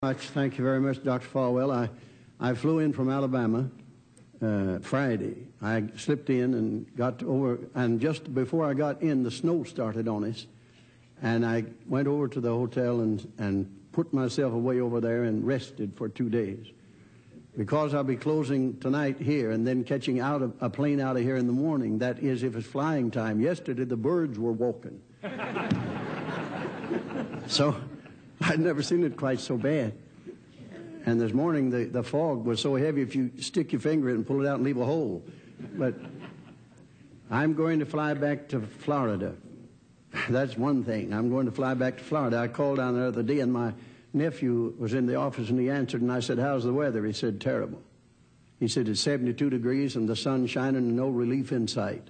Thank you very much, Dr. Falwell. I flew in from Alabama Friday. I slipped in and got over, and just before I got in, the snow started on us. And I went over to the hotel and put myself away over there and rested for 2 days. Because I'll be closing tonight here and then catching a plane out of here in the morning. That is, if it's flying time. Yesterday, the birds were walking. So I'd never seen it quite so bad. And this morning, the fog was so heavy, if you stick your finger in and pull it out and leave a hole. But I'm going to fly back to Florida. That's one thing. I'm going to fly back to Florida. I called down there the other day, and my nephew was in the office, and he answered, and I said, "How's the weather?" He said, "Terrible." He said, "It's 72 degrees, and the sun's shining, and no relief in sight."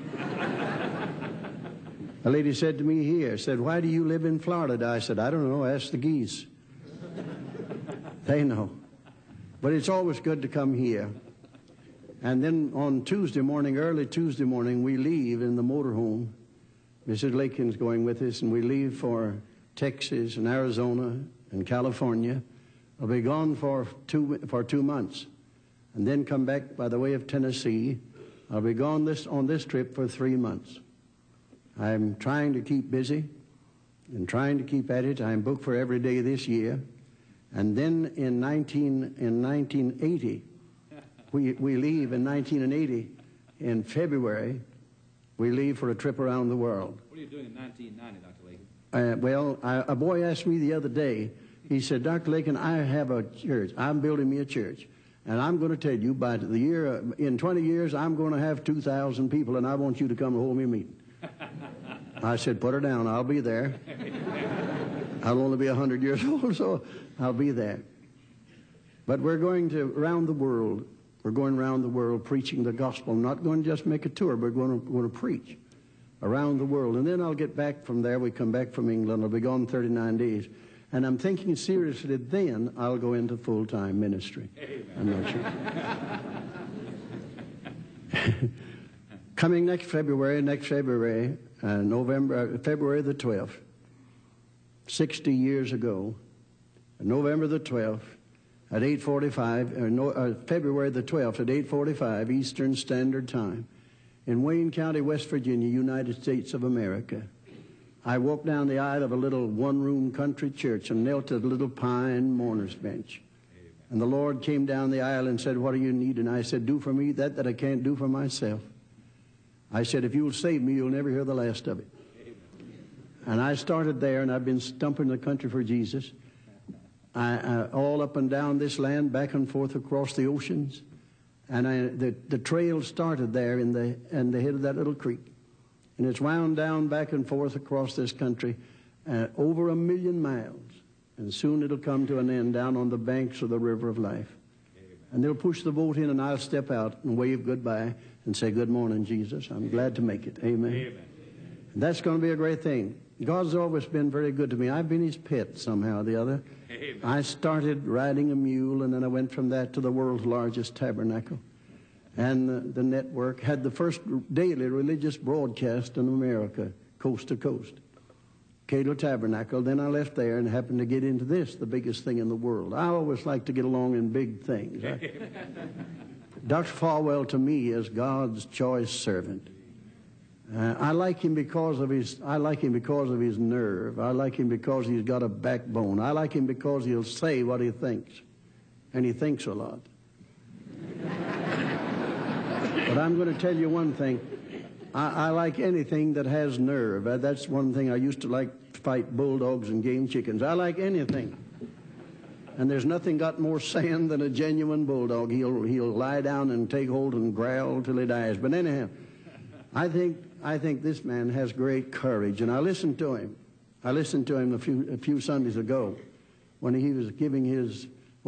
A lady said to me here, said, "Why do you live in Florida?" I said, "I don't know. Ask the geese." They know. But it's always good to come here. And then on Tuesday morning, early Tuesday morning, we leave in the motorhome. Mrs. Lakin's going with us, and we leave for Texas and Arizona and California. I'll be gone for 2 months, and then come back by the way of Tennessee. I'll be gone on this trip for 3 months. I'm trying to keep busy and trying to keep at it. I'm booked for every day this year. And then in 1980, we leave in 1980, in February, we leave for a trip around the world. What are you doing in 1990, Dr. Lakin? A boy asked me the other day, he said, "Dr. Lakin, I have a church. I'm building me a church. And I'm going to tell you, by the year, in 20 years, I'm going to have 2,000 people, and I want you to come and hold me a meeting." I said, "Put her down. I'll be there. I'll only be 100 years old, so I'll be there." But we're going around the world. We're going around the world preaching the gospel. I'm not going to just make a tour, but we're going to preach around the world. And then I'll get back from there. We come back from England. I'll be gone 39 days. And I'm thinking seriously, then I'll go into full-time ministry. I'm not sure. Coming next February, February the 12th, 60 years ago, November the 12th, at 8:45, February the 12th at 8:45 Eastern Standard Time, in Wayne County, West Virginia, United States of America. I walked down the aisle of a little one-room country church and knelt at a little pine mourner's bench. And the Lord came down the aisle and said, "What do you need?" And I said, "Do for me that I can't do for myself." I said, "If you'll save me, you'll never hear the last of it." And I started there, and I've been stumping the country for Jesus. All up and down this land, back and forth across the oceans. And the trail started there in the head of that little creek. And it's wound down back and forth across this country, over 1 million miles. And soon it'll come to an end down on the banks of the river of life. Amen. And they'll push the boat in, and I'll step out and wave goodbye and say, "Good morning, Jesus. I'm glad to make it." Amen. Amen. And that's going to be a great thing. God's always been very good to me. I've been his pet somehow or the other. Amen. I started riding a mule, and then I went from that to the world's largest tabernacle. And the network had the first daily religious broadcast in America, coast to coast. Cato Tabernacle. Then I left there and happened to get into this, the biggest thing in the world. I always like to get along in big things. Dr. Falwell, to me, is God's choice servant. I like him because of his nerve. I like him because he's got a backbone. I like him because he'll say what he thinks, and he thinks a lot. But I'm going to tell you one thing. I like anything that has nerve. That's one thing I used to like, to fight bulldogs and game chickens. I like anything. And there's nothing got more sand than a genuine bulldog. He'll lie down and take hold and growl till he dies. But anyhow, I think this man has great courage, and I listened to him. I listened to him a few Sundays ago when he was giving his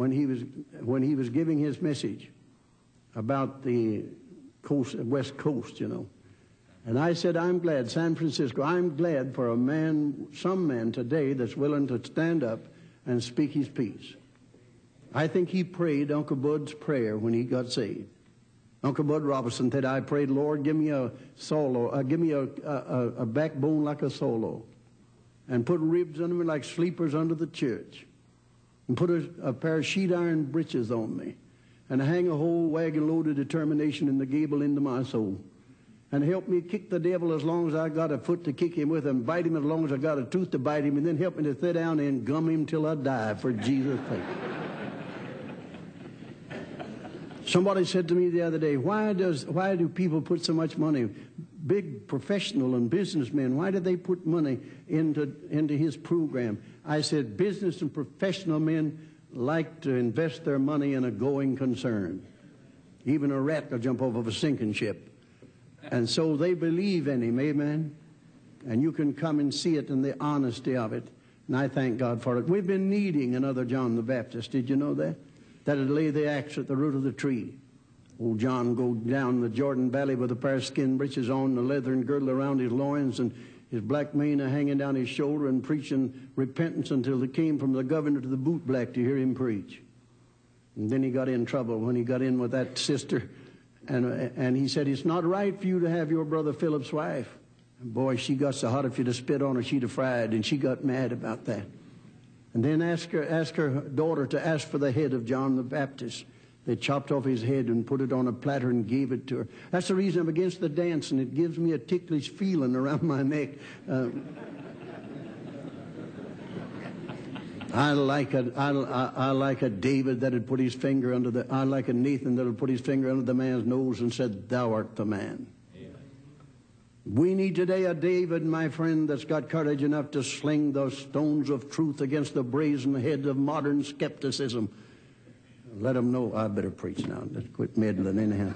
message about the West Coast, you know. And I said, "I'm glad, San Francisco, I'm glad for some man today that's willing to stand up and speak his piece." I think he prayed Uncle Bud's prayer when he got saved. Uncle Bud Robinson said, "I prayed, Lord, give me a solo, give me a backbone like a solo, and put ribs under me like sleepers under the church." and put a pair of sheet iron breeches on me and hang a whole wagon load of determination in the gable into my soul. And help me kick the devil as long as I got a foot to kick him with, and bite him as long as I got a tooth to bite him, and then help me to sit down and gum him till I die for Jesus' sake. Somebody said to me the other day, why do people put so much money, big professional and businessmen, why do they put money into his program? I said, business and professional men like to invest their money in a going concern. Even a rat will jump off of a sinking ship. And so they believe in him, amen? And you can come and see it in the honesty of it. And I thank God for it. We've been needing another John the Baptist. Did you know that? That'd lay the axe at the root of the tree. Old John go down the Jordan Valley with a pair of skin breeches on, a leathern girdle around his loins, and his black mane hanging down his shoulder, and preaching repentance until they came from the governor to the bootblack to hear him preach. And then he got in trouble when he got in with that sister. And he said, it's not right for you to have your brother Philip's wife. And boy, she got so hot if you'd have spit on her, she'd have fried. And she got mad about that. And then asked her daughter to ask for the head of John the Baptist. They chopped off his head and put it on a platter and gave it to her. That's the reason I'm against the dancing. It gives me a ticklish feeling around my neck. I like a David that had put his finger under I like a Nathan that had put his finger under the man's nose and said, thou art the man. Amen. We need today a David, my friend, that's got courage enough to sling the stones of truth against the brazen head of modern skepticism. Let them know. I better preach now. Let's quit meddling anyhow.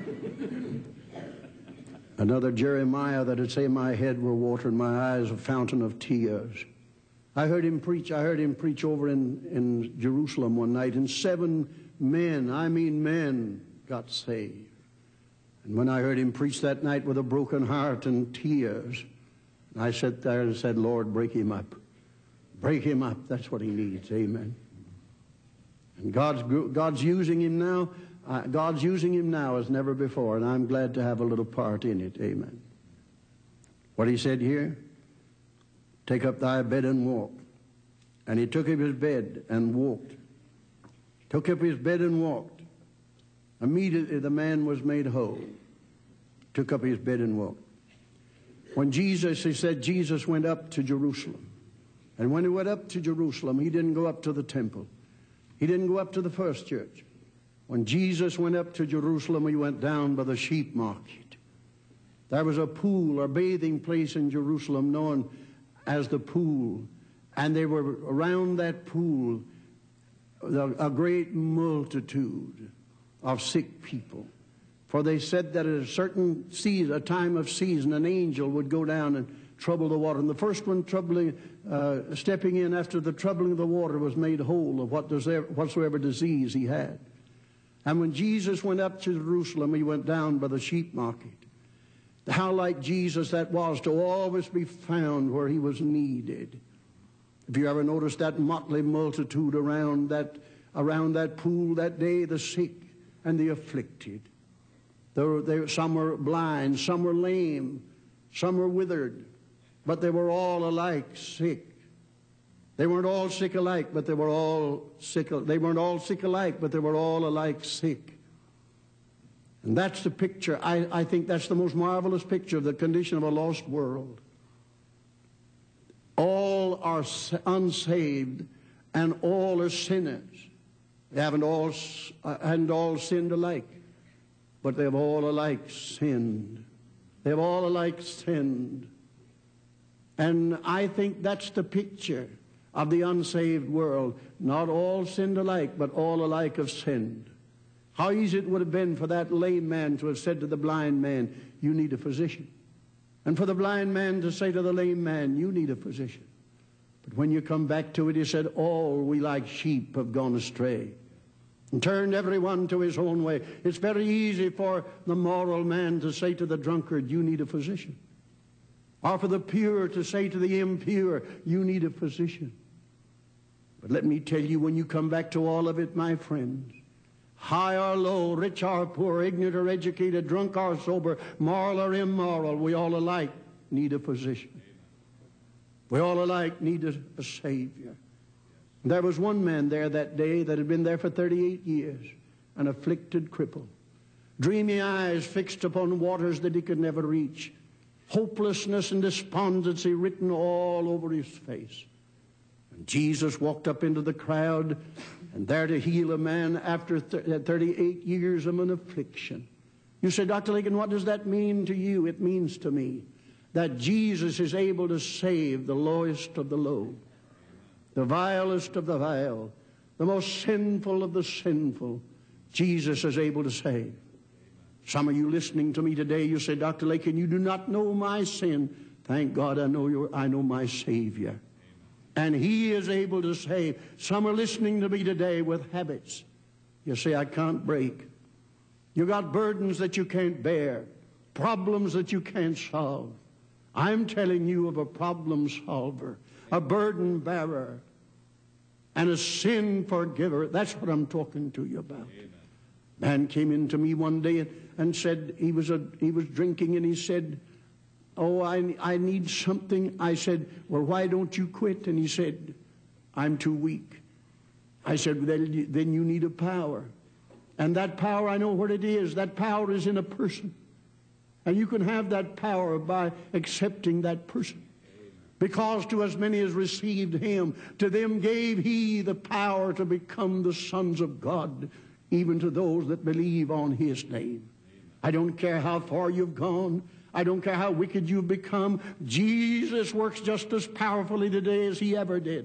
Another Jeremiah that would say, my head were water and my eyes a fountain of tears. I heard him preach over in Jerusalem one night, and 7 men, I mean men, got saved. And when I heard him preach that night with a broken heart and tears, I sat there and said, Lord, break him up. Break him up. That's what he needs. Amen. And God's using him now. God's using him now as never before, and I'm glad to have a little part in it. Amen. What he said here, take up thy bed and walk. And he took up his bed and walked. Took up his bed and walked. Immediately the man was made whole. Took up his bed and walked. When he said Jesus went up to Jerusalem. And when he went up to Jerusalem, he didn't go up to the temple. He didn't go up to the first church. When Jesus went up to Jerusalem, he went down by the sheep market. There was a pool or bathing place in Jerusalem known as the pool. And they were around that pool, a great multitude of sick people. For they said that at a certain season, a time of season, an angel would go down and trouble the water. And the first one stepping in after the troubling of the water was made whole of whatsoever disease he had. And when Jesus went up to Jerusalem, he went down by the sheep market. How like Jesus that was to always be found where he was needed. If you ever noticed that motley multitude around that pool that day, the sick and the afflicted. Some were blind, some were lame, some were withered, but they were all alike sick. They weren't all sick alike, but they were all sick. They weren't all sick alike, but they were all alike sick. And that's the picture. I think that's the most marvelous picture of the condition of a lost world. All are unsaved, and all are sinners. They haven't all sinned alike, but they have all alike sinned. They have all alike sinned. And I think that's the picture of the unsaved world. Not all sinned alike, but all alike have sinned. How easy it would have been for that lame man to have said to the blind man, you need a physician. And for the blind man to say to the lame man, you need a physician. But when you come back to it, he said, all we like sheep have gone astray and turned everyone to his own way. It's very easy for the moral man to say to the drunkard, you need a physician. Or for the pure to say to the impure, you need a physician. But let me tell you, when you come back to all of it, my friends, high or low, rich or poor, ignorant or educated, drunk or sober, moral or immoral, we all alike need a physician. We all alike need a Savior. There was one man there that day that had been there for 38 years, an afflicted cripple. Dreamy eyes fixed upon waters that he could never reach. Hopelessness and despondency written all over his face. And Jesus walked up into the crowd, and there to heal a man after 38 years of an affliction. You say, Dr. Lincoln, what does that mean to you? It means to me that Jesus is able to save the lowest of the low, the vilest of the vile, the most sinful of the sinful. Jesus is able to save. Some of you listening to me today, you say, Dr. Lincoln, you do not know my sin. Thank God I know my Savior. And He is able to save. Some are listening to me today with habits. You say, I can't break. You got burdens that you can't bear, problems that you can't solve. I'm telling you of a problem solver, a burden bearer, and a sin forgiver. That's what I'm talking to you about. Amen. Man came into me one day and said he was drinking, and he said, oh, I need something. I said, well, why don't you quit? And he said, I'm too weak. I said, then you need a power. And that power, I know what it is. That power is in a person. And you can have that power by accepting that person. Because to as many as received Him, to them gave He the power to become the sons of God, even to those that believe on His name. I don't care how far you've gone. I don't care how wicked you've become. Jesus works just as powerfully today as He ever did.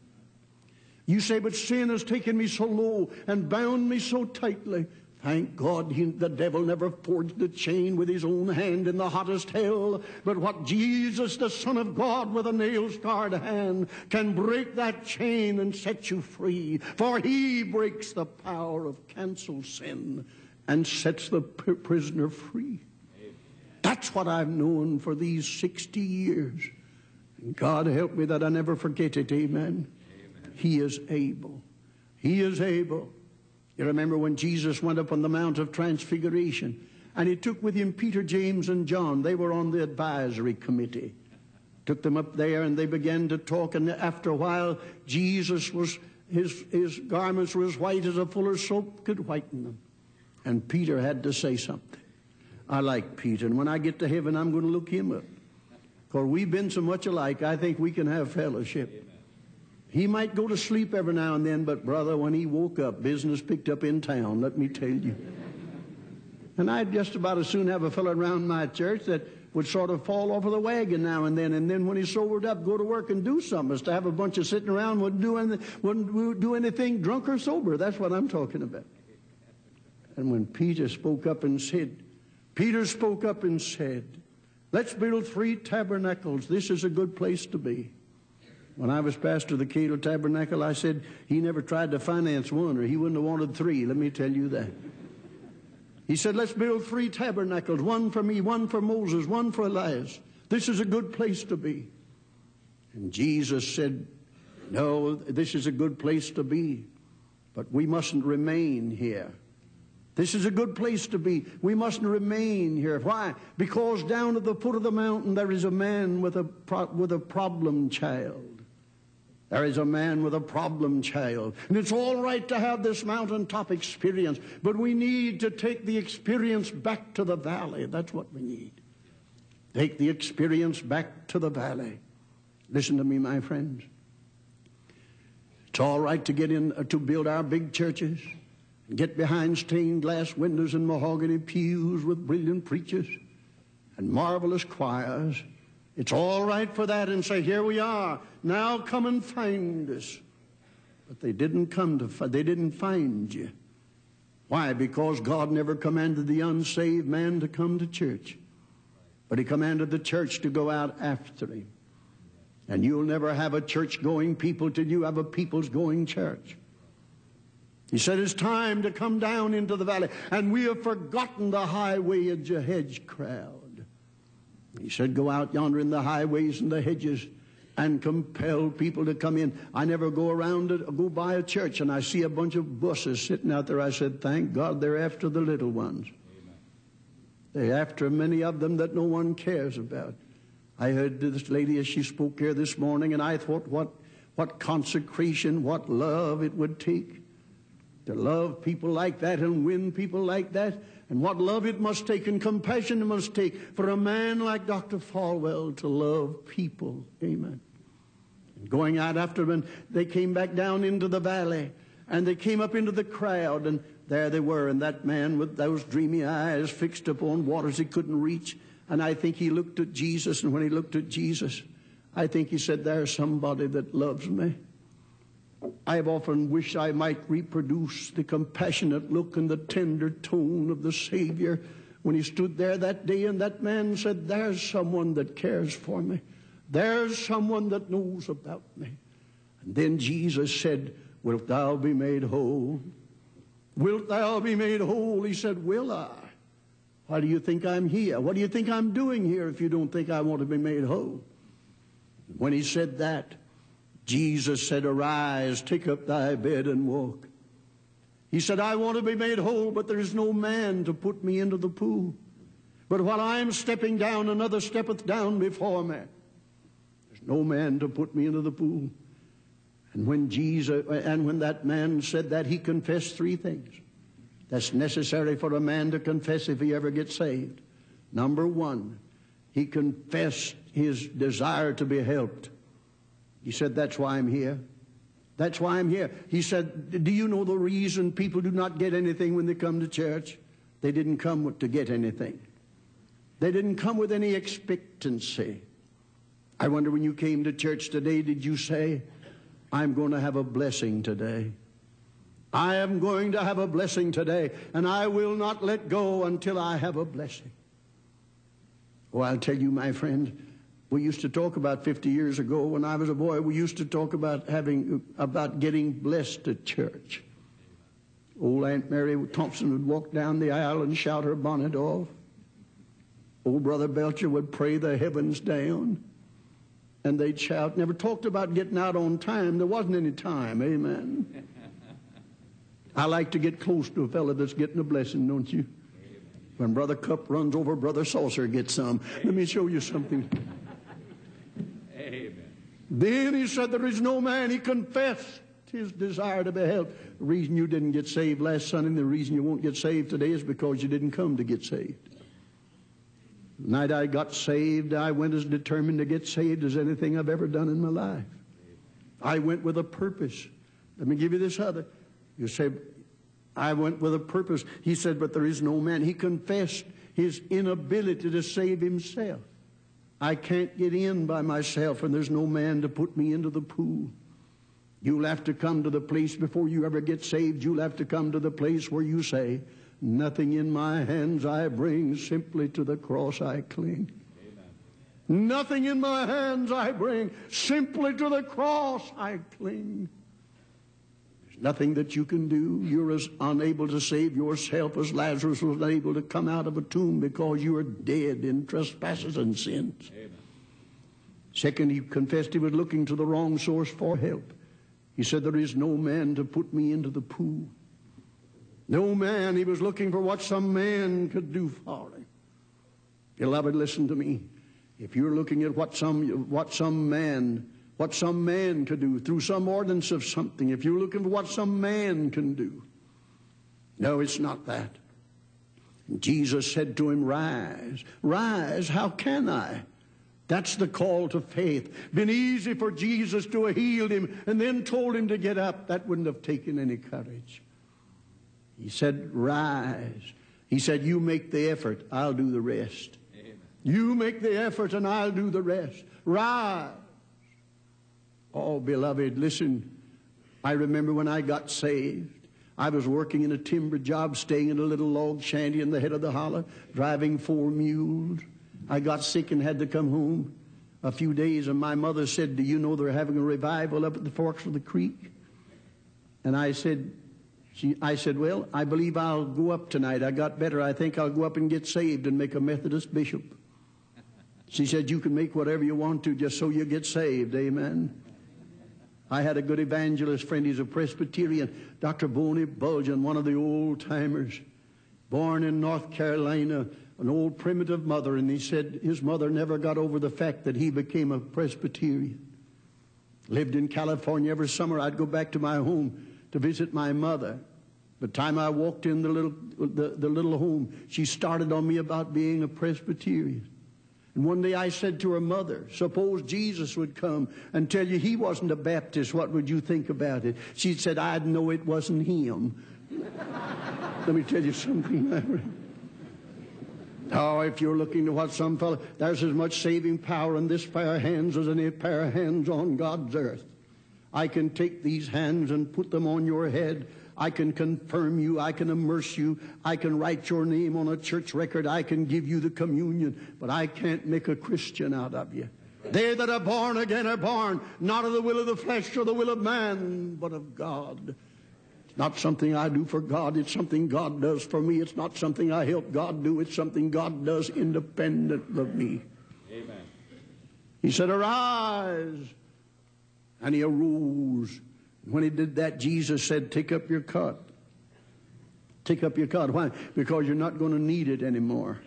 You say, but sin has taken me so low and bound me so tightly. Thank God the devil never forged the chain with his own hand in the hottest hell. But what Jesus, the Son of God, with a nail-scarred hand, can break that chain and set you free. For He breaks the power of canceled sin and sets the prisoner free. That's what I've known for these 60 years. And God help me that I never forget it. Amen. He is able. He is able. You remember when Jesus went up on the Mount of Transfiguration, and He took with Him Peter, James, and John. They were on the advisory committee. Took them up there, and they began to talk, and after a while, Jesus was, his garments were as white as a fuller's soap could whiten them. And Peter had to say something. I like Peter, and when I get to heaven, I'm going to look him up. Because we've been so much alike, I think we can have fellowship. He might go to sleep every now and then, but brother, when he woke up, business picked up in town, let me tell you. And I'd just about as soon have a fellow around my church that would sort of fall off of the wagon now and then when he sobered up, go to work and do something. As to have a bunch of sitting around wouldn't do anything drunk or sober. That's what I'm talking about. And when Peter spoke up and said, let's build 3 tabernacles. This is a good place to be. When I was pastor of the Cato Tabernacle, I said he never tried to finance one, or he wouldn't have wanted 3. Let me tell you that. He said, let's build 3 tabernacles, one for me, one for Moses, one for Elias. This is a good place to be. And Jesus said, no, this is a good place to be, but we mustn't remain here. This is a good place to be. We mustn't remain here. Why? Because down at the foot of the mountain there is a man with a problem child. There is a man with a problem child. And it's all right to have this mountaintop experience, but we need to take the experience back to the valley. That's what we need. Take the experience back to the valley. Listen to me, my friends. It's all right to get in, to build our big churches, and get behind stained glass windows and mahogany pews with brilliant preachers and marvelous choirs. It's all right for that and say, here we are. Now come and find us. But they didn't find you. Why? Because God never commanded the unsaved man to come to church. But He commanded the church to go out after him. And you'll never have a church-going people till you have a people's-going church. He said it's time to come down into the valley. And we have forgotten the highway and the hedge crowd. He said, go out yonder in the highways and the hedges and compel people to come in. I never go by a church and I see a bunch of buses sitting out there. I said, thank God they're after the little ones. Amen. They're after many of them that no one cares about. I heard this lady as she spoke here this morning, and I thought, what consecration, what love it would take to love people like that and win people like that, and what love it must take and compassion it must take for a man like Dr. Falwell to love people. Amen. And going out after them, they came back down into the valley, and they came up into the crowd, and there they were, and that man with those dreamy eyes fixed upon waters he couldn't reach. And I think he looked at Jesus, and when he looked at Jesus, I think he said, there's somebody that loves me. I've often wished I might reproduce the compassionate look and the tender tone of the Savior when he stood there that day, and that man said, there's someone that cares for me. There's someone that knows about me. And then Jesus said, wilt thou be made whole? Wilt thou be made whole? He said, will I? Why do you think I'm here? What do you think I'm doing here if you don't think I want to be made whole? When he said that, Jesus said, arise, take up thy bed and walk. He said, I want to be made whole, but there is no man to put me into the pool. But while I am stepping down, another steppeth down before me. There's no man to put me into the pool. And when that man said that, he confessed three things that's necessary for a man to confess if he ever gets saved. Number one, he confessed his desire to be helped. He said, that's why I'm here. That's why I'm here. He said, do you know the reason people do not get anything when they come to church? They didn't come to get anything. They didn't come with any expectancy. I wonder, when you came to church today, did you say, I'm going to have a blessing today? I am going to have a blessing today, and I will not let go until I have a blessing. Oh, I'll tell you, my friend, we used to talk about 50 years ago when I was a boy, we used to talk about getting blessed at church. Old Aunt Mary Thompson would walk down the aisle and shout her bonnet off. Old Brother Belcher would pray the heavens down, and they'd shout. Never talked about getting out on time. There wasn't any time. Amen. I like to get close to a fellow that's getting a blessing, don't you? When Brother Cup runs over, Brother Saucer gets some. Let me show you something. Amen. Then he said, there is no man. He confessed his desire to be helped. The reason you didn't get saved last Sunday, and the reason you won't get saved today is because you didn't come to get saved. The night I got saved, I went as determined to get saved as anything I've ever done in my life. I went with a purpose. Let me give you this other. You say, I went with a purpose. He said, but there is no man. He confessed his inability to save himself. I can't get in by myself, and there's no man to put me into the pool. You'll have to come to the place before you ever get saved. You'll have to come to the place where you say, nothing in my hands I bring, simply to the cross I cling. Amen. Nothing in my hands I bring, simply to the cross I cling. Nothing that you can do. You're as unable to save yourself as Lazarus was unable to come out of a tomb because you are dead in trespasses and sins. Amen. Second, he confessed he was looking to the wrong source for help. He said, there is no man to put me into the pool. No man. He was looking for what some man could do for him. Beloved, listen to me. If you're looking at what some man could do through some ordinance of something, if you're looking for what some man can do, no, it's not that. Jesus said to him, rise. Rise, how can I? That's the call to faith. Been easy for Jesus to have healed him and then told him to get up. That wouldn't have taken any courage. He said, rise. He said, you make the effort, I'll do the rest. Amen. You make the effort and I'll do the rest. Rise. Oh, beloved, listen. I remember when I got saved, I was working in a timber job, staying in a little log shanty in the head of the holler, driving 4 mules. I got sick and had to come home a few days, and my mother said, do you know they're having a revival up at the Forks of the Creek? And I said, well, I believe I'll go up tonight. I got better. I think I'll go up and get saved and make a Methodist bishop. She said, you can make whatever you want to just so you get saved. Amen. I had a good evangelist friend. He's a Presbyterian, Dr. Boney Bulgeon, one of the old-timers, born in North Carolina, an old primitive mother, and he said his mother never got over the fact that he became a Presbyterian. Lived in California. Every summer I'd go back to my home to visit my mother. The time I walked in the little home, she started on me about being a Presbyterian. And one day I said to her mother, suppose Jesus would come and tell you he wasn't a Baptist, what would you think about it? She said, I'd know it wasn't him. Let me tell you something. Oh, if you're looking to what some fellow, there's as much saving power in this pair of hands as any pair of hands on God's earth. I can take these hands and put them on your head. I can confirm you. I can immerse you. I can write your name on a church record. I can give you the communion. But I can't make a Christian out of you. They that are born again are born not of the will of the flesh or the will of man, but of God. It's not something I do for God. It's something God does for me. It's not something I help God do. It's something God does independent of me. Amen. He said, arise. And he arose. When he did that, Jesus said, take up your cot. Take up your cot. Why? Because you're not going to need it anymore.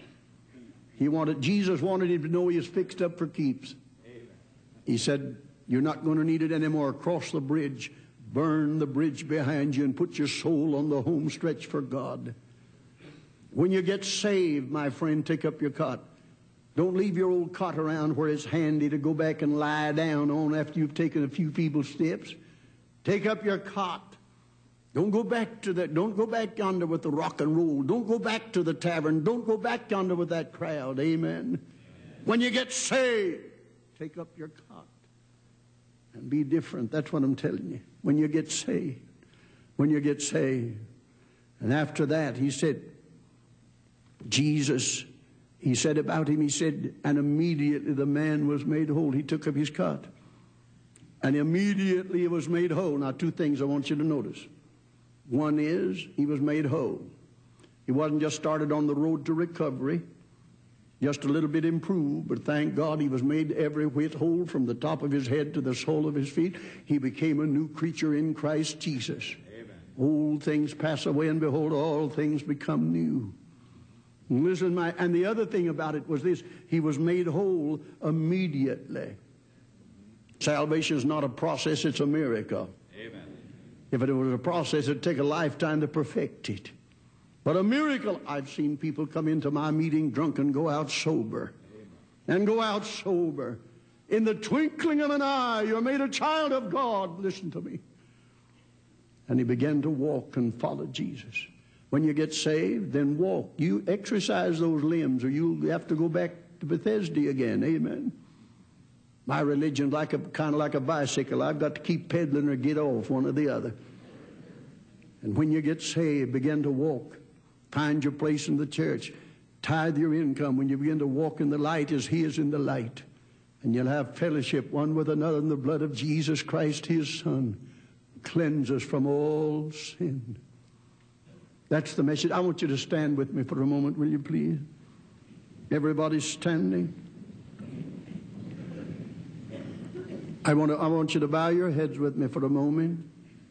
Jesus wanted him to know he was fixed up for keeps. Amen. He said, you're not going to need it anymore. Cross the bridge. Burn the bridge behind you and put your soul on the home stretch for God. When you get saved, my friend, take up your cot. Don't leave your old cot around where it's handy to go back and lie down on after you've taken a few feeble steps. Take up your cot. Don't go back to that. Don't go back yonder with the rock and roll. Don't go back to the tavern. Don't go back yonder with that crowd. Amen. When you get saved, take up your cot and be different. That's what I'm telling you. When you get saved. When you get saved. And after that, he said, Jesus, he said about him, he said, and immediately the man was made whole. He took up his cot. And immediately he was made whole. Now, two things I want you to notice. One is he was made whole. He wasn't just started on the road to recovery, just a little bit improved, but thank God he was made every whit whole from the top of his head to the sole of his feet. He became a new creature in Christ Jesus. Amen. Old things pass away, and behold, all things become new. And listen, and the other thing about it was this: he was made whole immediately. Salvation is not a process, it's a miracle. Amen. If it was a process, it'd take a lifetime to perfect it. But a miracle, I've seen people come into my meeting drunk and go out sober. Amen. And go out sober. In the twinkling of an eye, you're made a child of God. Listen to me. And he began to walk and follow Jesus. When you get saved, then walk. You exercise those limbs, or you'll have to go back to Bethesda again. Amen. My religion's kind of like a bicycle. I've got to keep pedaling or get off, one or the other. And when you get saved, begin to walk. Find your place in the church. Tithe your income. When you begin to walk in the light as he is in the light. And you'll have fellowship one with another in the blood of Jesus Christ, his Son. Cleanse us from all sin. That's the message. I want you to stand with me for a moment, will you please? Everybody's standing. I want you to bow your heads with me for a moment.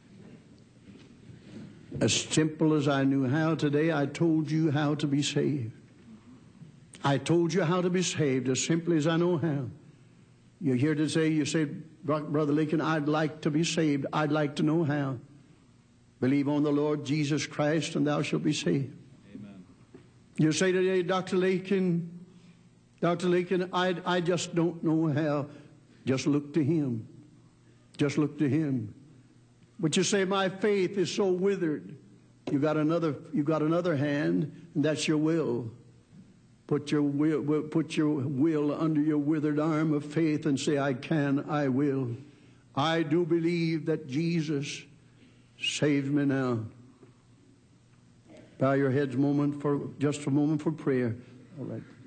As simple as I knew how today, I told you how to be saved. I told you how to be saved as simply as I know how. You're here to say, you say, Brother Lincoln, I'd like to be saved. I'd like to know how. Believe on the Lord Jesus Christ and thou shalt be saved. Amen. You say today, Dr. Lincoln, I just don't know how. Just look to him. Just look to him. But you say, my faith is so withered. You got another hand, and that's your will. Put your will under your withered arm of faith and say, I can, I will. I do believe that Jesus saves me now. Bow your heads just a moment for prayer. All right.